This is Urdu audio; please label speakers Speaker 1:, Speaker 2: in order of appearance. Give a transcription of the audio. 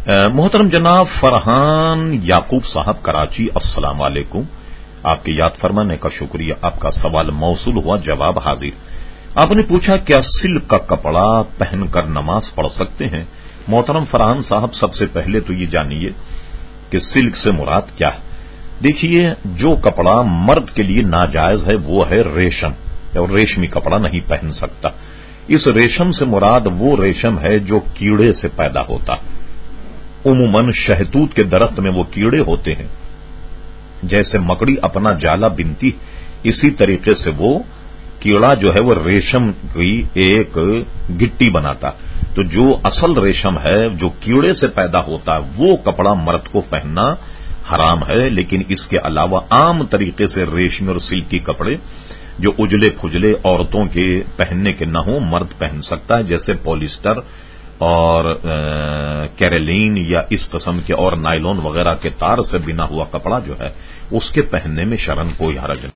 Speaker 1: محترم جناب فرحان یعقوب صاحب کراچی، السلام علیکم۔ آپ کے یاد فرمانے کا شکریہ، آپ کا سوال موصول ہوا، جواب حاضر۔ آپ نے پوچھا کیا سلک کا کپڑا پہن کر نماز پڑھ سکتے ہیں؟ محترم فرحان صاحب، سب سے پہلے تو یہ جانیے کہ سلک سے مراد کیا ہے۔ دیکھیے، جو کپڑا مرد کے لیے ناجائز ہے وہ ہے ریشم، اور ریشمی کپڑا نہیں پہن سکتا۔ اس ریشم سے مراد وہ ریشم ہے جو کیڑے سے پیدا ہوتا۔ عموماً شہتوت کے درخت میں وہ کیڑے ہوتے ہیں، جیسے مکڑی اپنا جالا بنتی، اسی طریقے سے وہ کیڑا جو ہے وہ ریشم کی ایک گٹی بناتا۔ تو جو اصل ریشم ہے جو کیڑے سے پیدا ہوتا ہے وہ کپڑا مرد کو پہننا حرام ہے، لیکن اس کے علاوہ عام طریقے سے ریشمی اور سلکی کپڑے جو اجلے پھجلے عورتوں کے پہننے کے نہ ہوں مرد پہن سکتا ہے، جیسے پولیسٹر اور کیرلین یا اس قسم کے اور نائلون وغیرہ کے تار سے بنا ہوا کپڑا جو ہے اس کے پہننے میں شرعاً کوئی حرج نہیں۔